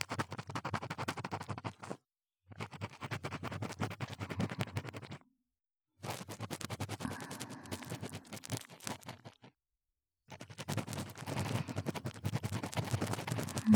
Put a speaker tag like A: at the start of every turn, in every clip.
A: うん。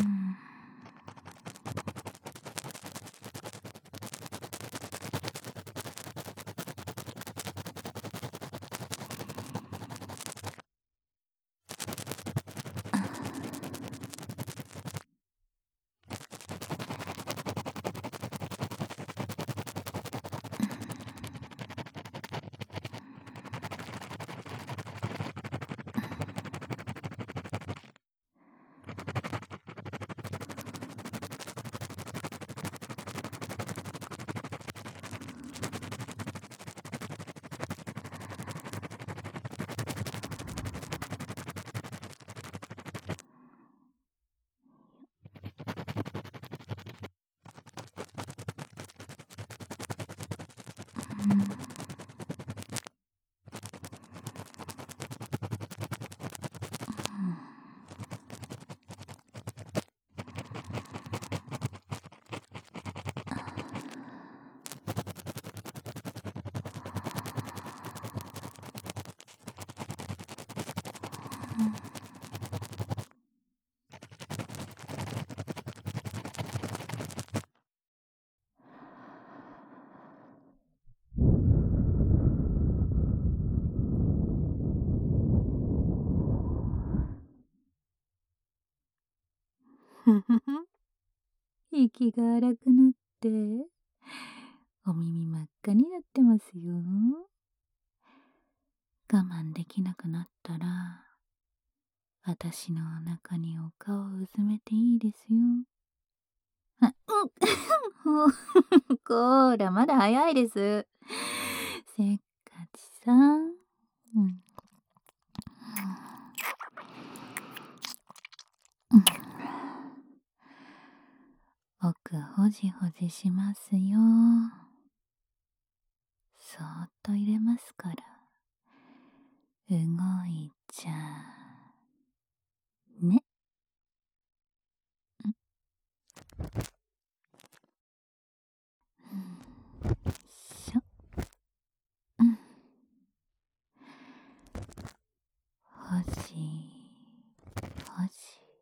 A: ふふふ。息が荒くなって、お耳真っ赤になってますよ。我慢できなくなったら、私のお腹にお顔をうずめていいですよ。あ、うん、こーら、まだ早いです。せっかちさん。うん。奥ほじほじしますよ。そーっと入れますから。動いちゃね。しょ。ほじほじ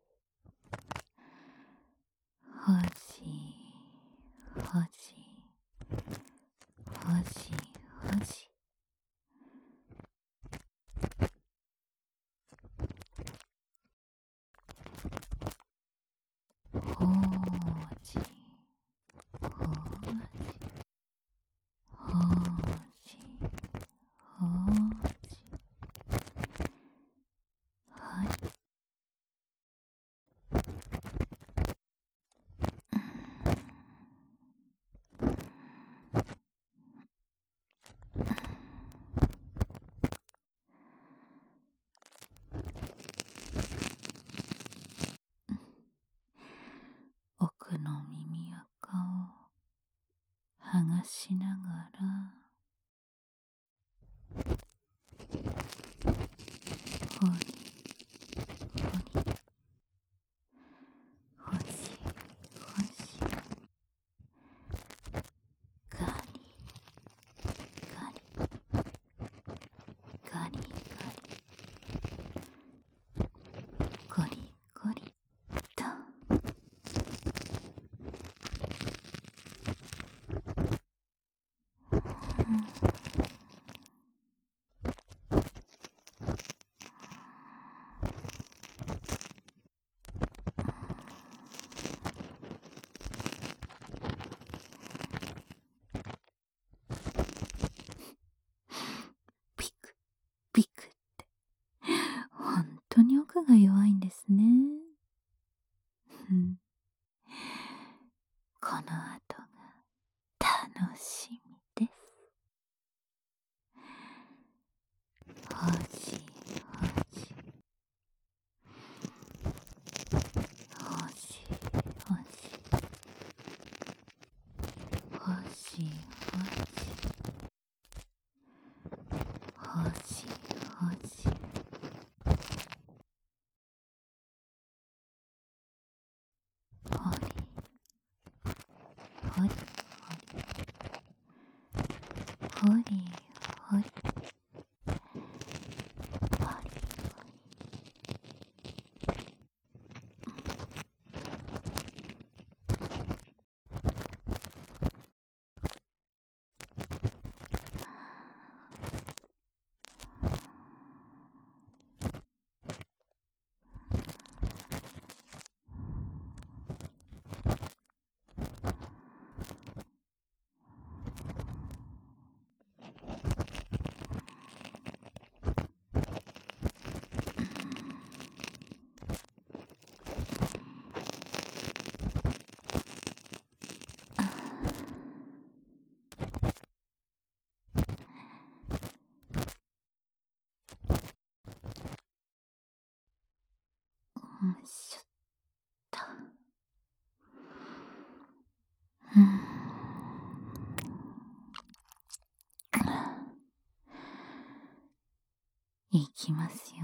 A: ほじほじほじほじ。ほーじほーじほーじほーじ。はい。 しながら、ほりほり、ほしほし、ガリガリガリガリ、ゴリゴリと。ピクピクって、本当に奥が弱いんですね。この後が楽しみです。ほしほしほしほしほしほしほし、ほりほりほりほりほりほり、しょった。いきますよ。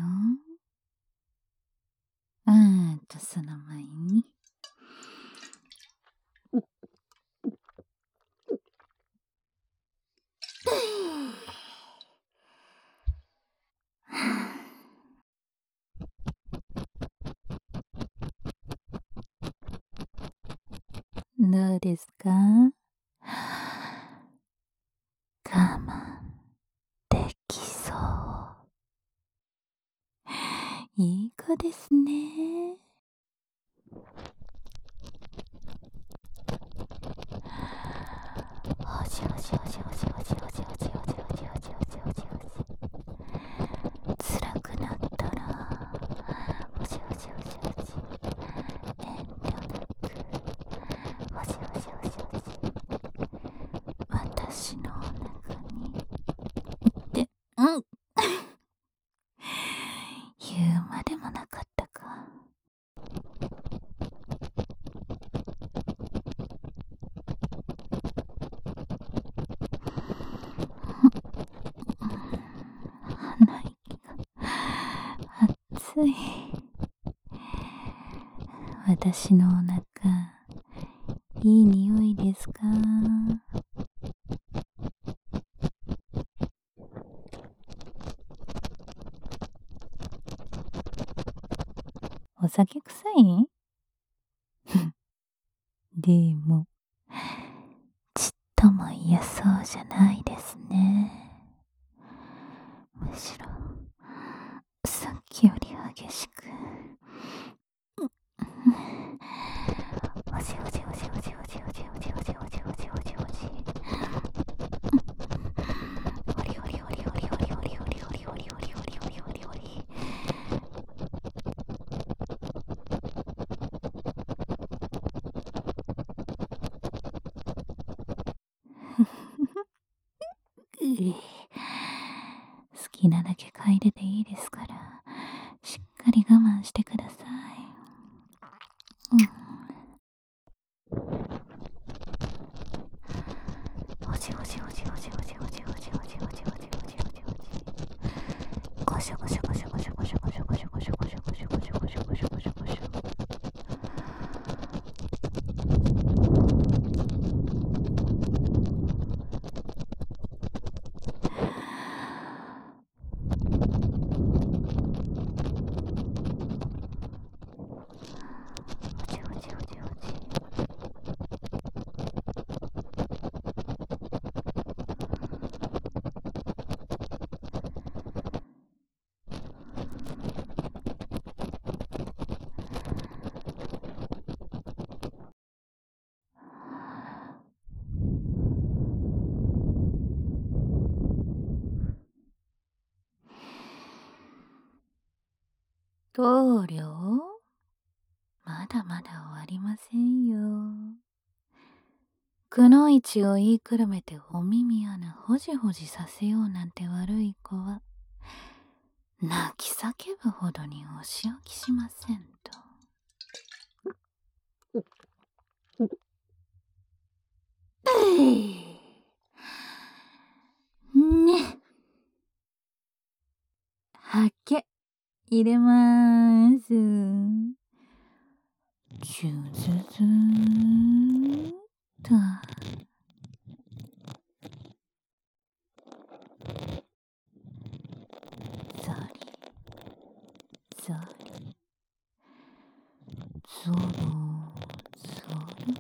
A: その前に。どうですか？我慢できそう。いい子ですね。ほしほしほしほしほしほしほしほしほしほしほしほしほし。辛くなったらほしほしほしほし、遠慮なくほしほしほしほし、私のお腹にって言うまでもなかったか。鼻息が熱い。私のお腹、いい匂いですか？お酒臭い？でも、ちっとも嫌そうじゃないですね。むしろ、さっきより激しく。ほしほしほしほしほしほしほしほしほしほしほしほし。ほりほりほりほりほりほりほりほりほりほりほりほりほりほり。好きなだけ嗅いでていいですから、しっかり我慢してください。ほ棟梁、まだまだ終わりませんよ。くのいちを言いくるめてお耳穴ほじほじさせようなんて悪い子は、泣き叫ぶほどにお仕置きしませんと。ね。はけ、入れまーす。ジュズズーっと。ザリ、ザリ、ゾロ、ゾロ。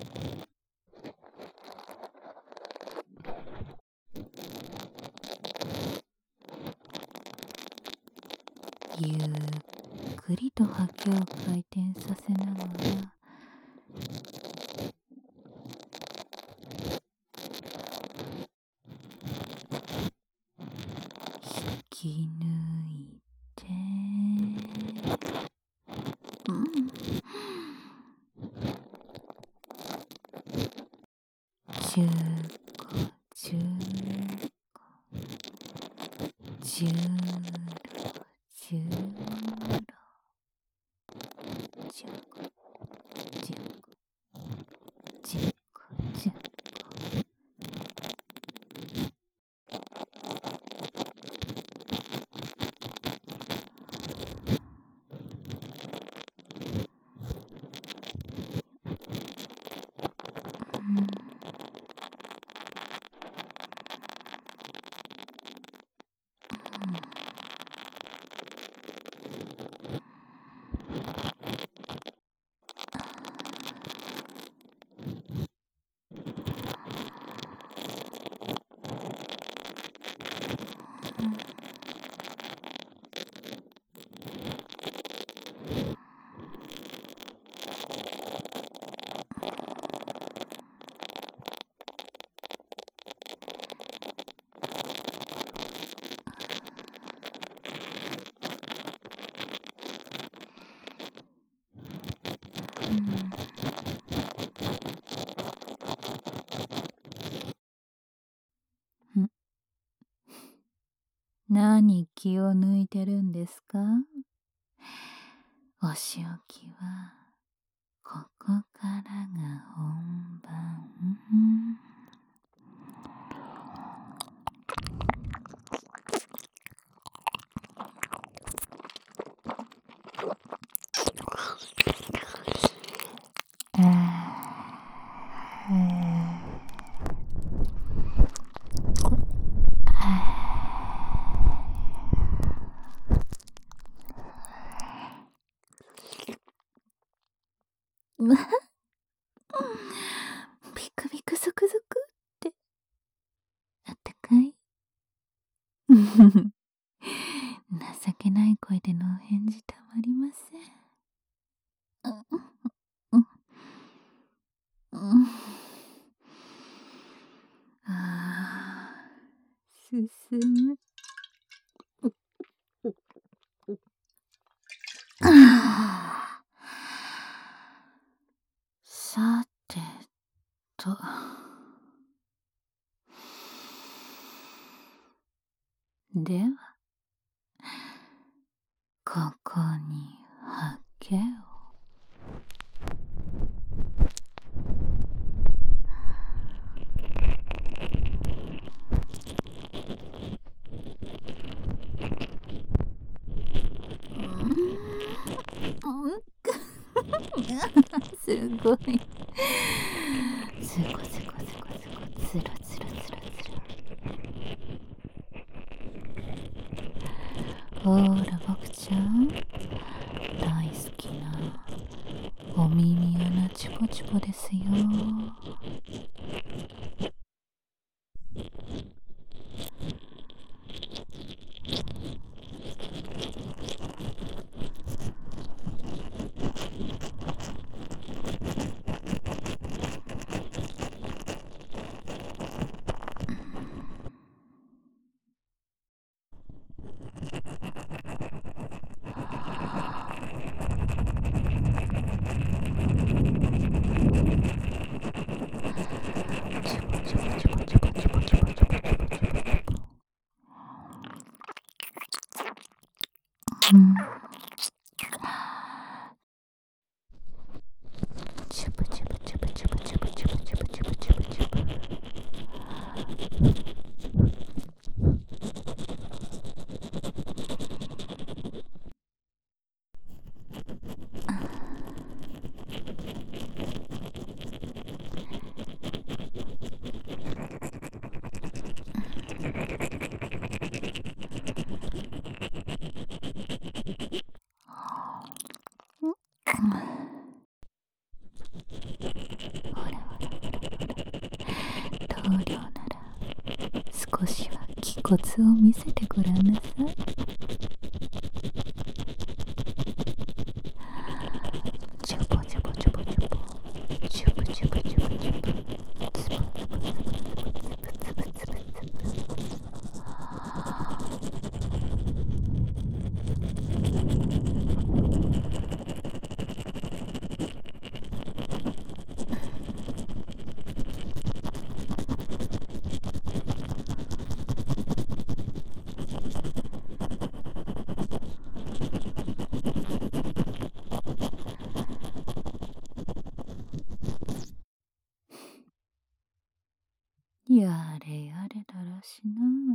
A: ゆっくりとハケを回転させながら、引き抜いて、10個、10個、10ろ、10ろ、10個、10個、10個、10個。何気を抜いてるんですか？お仕置きはここからが本番。ビクビクゾクゾクってあったかい？情けない声でのお返事たまりません。進む。さてと。では、ここにハケを。すごい。ズコズコズコズコ、ズラズラズラズラ。ほら、僕ちゃん。大好きなお耳穴チュポチュポですよ。 チュブチュブチュブチュブチュブチュブチュブチュブチュブチュブ。ほらほらほらほら、棟梁なら少しは気骨を見せてごらんなさい。チュボチュボチュボチュボ、チュブチュブチュブチュブ、ツボツボツボツボツボツボツボツボツボ。やれやれだらしない。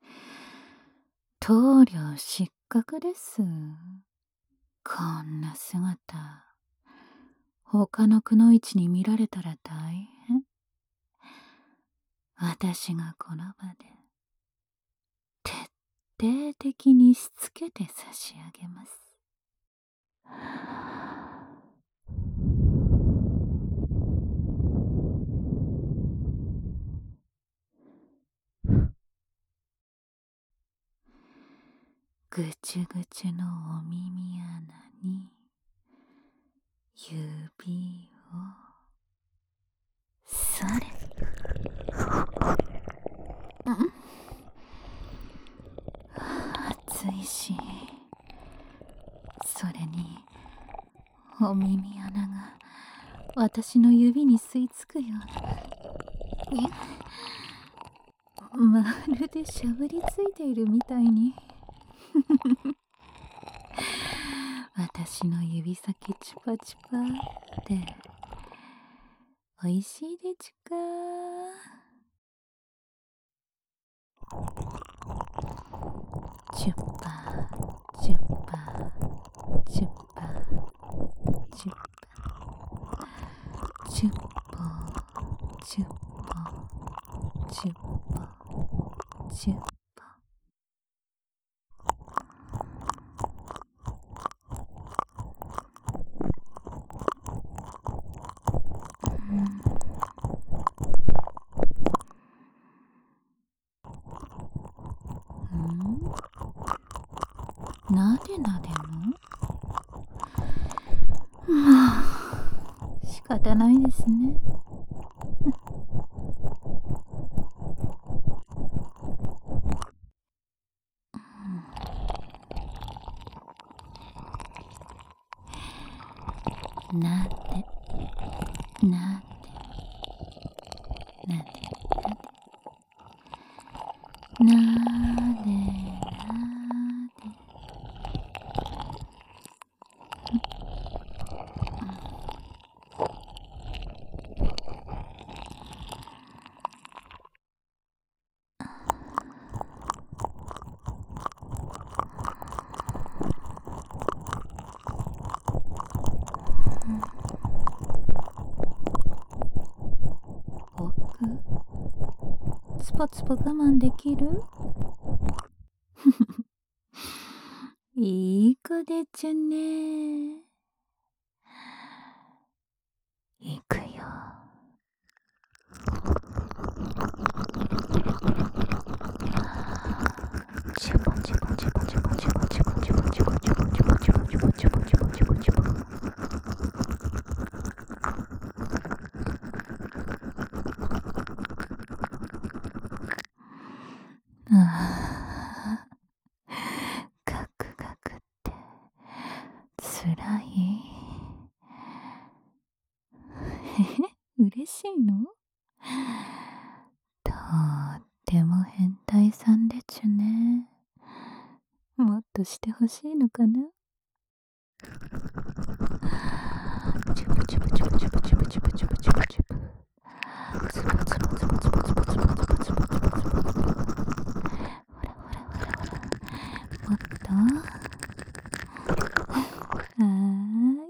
A: 棟梁失格です。こんな姿、他のくのいちに見られたら大変。私がこの場で徹底的にしつけて差し上げます。ぐちゅぐちゅのお耳穴に指をそれ。暑いし、それにお耳穴が私の指に吸い付くような、まるでしゃぶりついているみたいに私の指先チュパチュパっておいしいでちゅか。チュッパチュッパチュッパチュッパチュッポチュッポチュッポチュッポ。なでなでもまあ仕方ないですね。なでなでなでなでなで僕スポツポ我慢できる？いい子でちゅね。いくよ。チュポチュポチュポチュポチュポチュポチュポチュポチュポチュポチュポチュポチュポチュポチュポチュポ。ああ、ガクガクってつらい。嬉しいの？とっても変態さんでちゅね。もっとしてほしいのかな。チュブチュブチュブチュブチュブチュブチュブチュブチュブ。ズボズボズボズボズボズボズボズボズボズボ。ほらほらほらほら。もっと。はーい。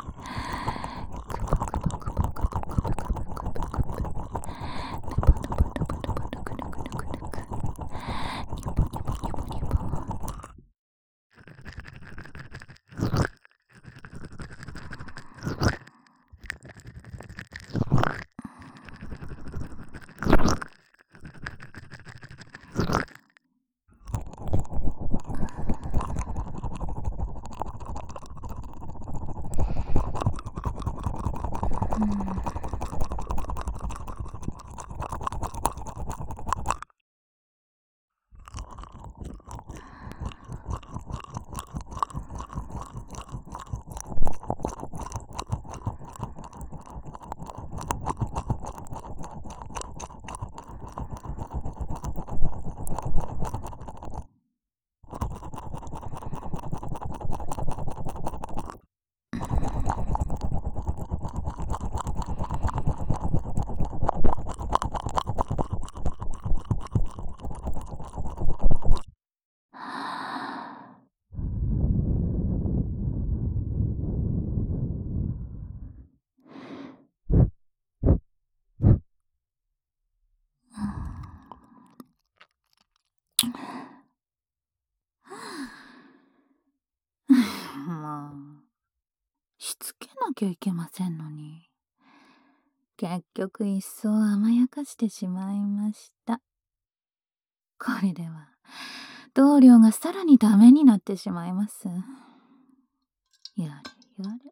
A: もうしつけなきゃいけませんのに、結局一層甘やかしてしまいました。これでは同僚がさらにダメになってしまいます。やれやれ。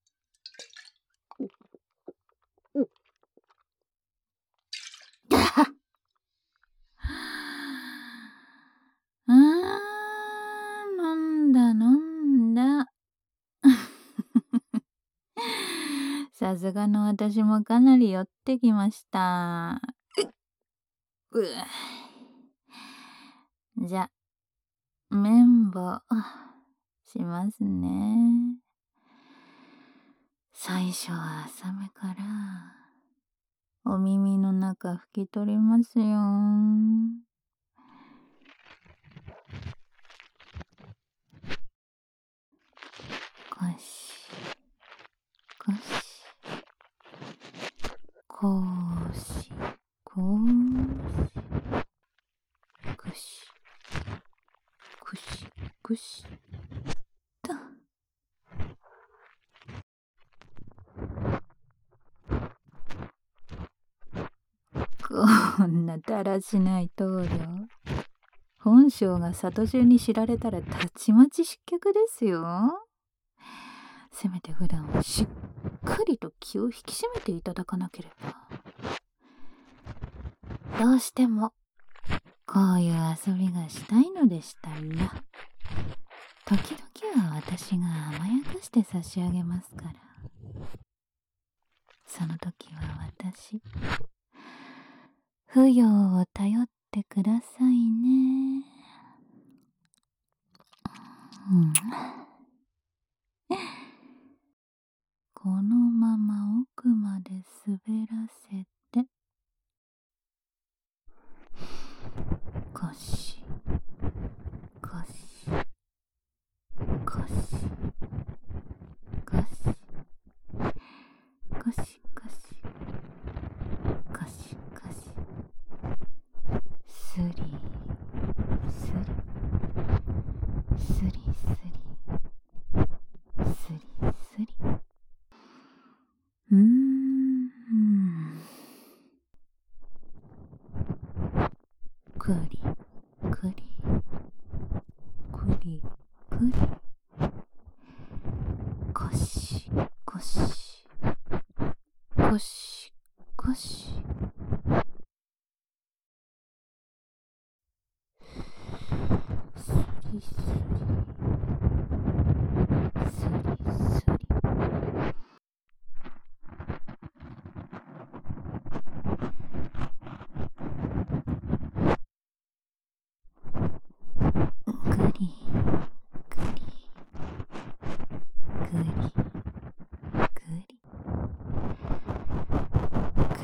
A: 飲んだ飲んだ。さすがの私もかなり酔ってきました。じゃ、綿棒しますね。最初は浅めからお耳の中拭き取りますよ。ゴシゴシゴシゴシゴシゴシと。こんなだらしない棟梁、本性が里中に知られたらたちまち失脚ですよ。せめて普段はしっかりと気を引き締めていただかなければ。どうしてもこういう遊びがしたいのでしたら、時々は私が甘やかして差し上げますから、その時は私、扶養を頼ってくださいね。このまま奥まで滑らせて、ゴシゴシゴシゴシゴシゴシゴシゴシ、スリスリスリスリスリスリ。くりくりくりくり、ゴシゴシゴシゴシ、スリスリスリスリ。ぐり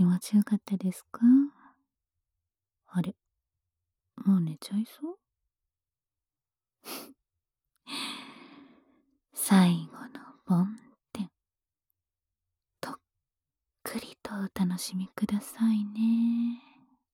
A: 気持ちよかったですか？あれ、もう寝ちゃいそう？最後の梵天、とっくりとお楽しみくださいね。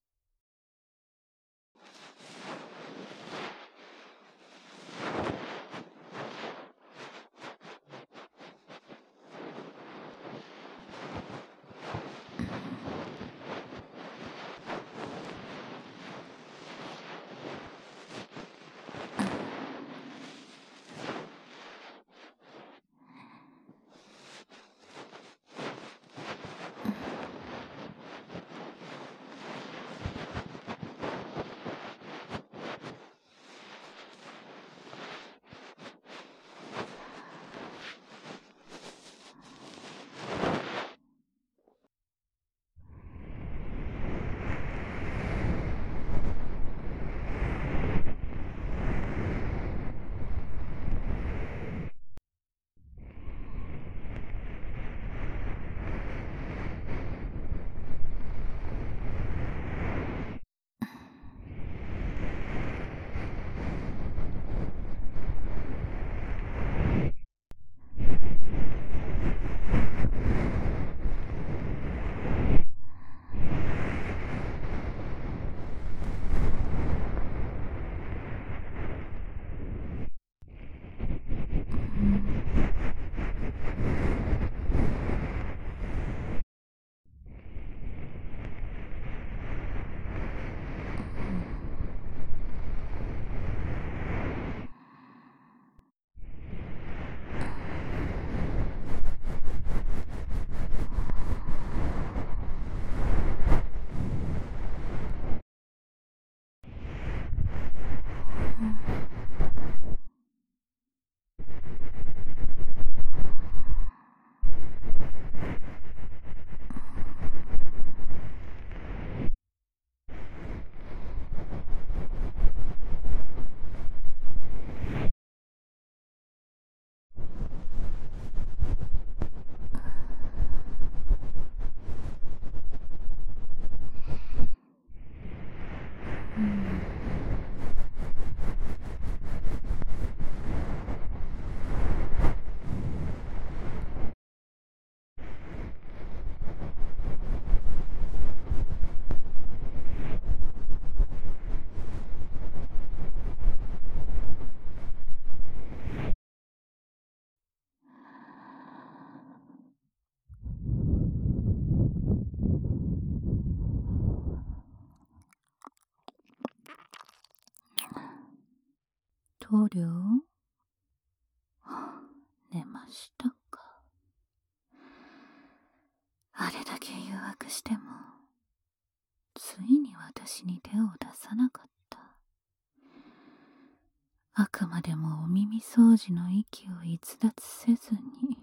A: 棟梁、寝ましたか？あれだけ誘惑してもついに私に手を出さなかった。あくまでもお耳掃除の息を逸脱せずに。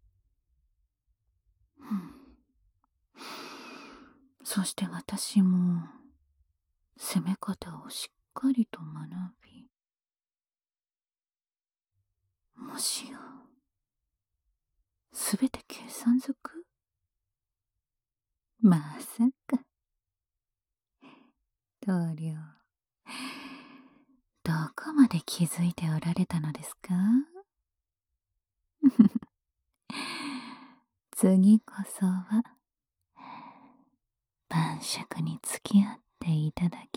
A: そして私も攻め方をしっかりと学び、もしやすべて計算づく？まさか。棟梁、どこまで気づいておられたのですか？次こそは晩酌に付き合っていただ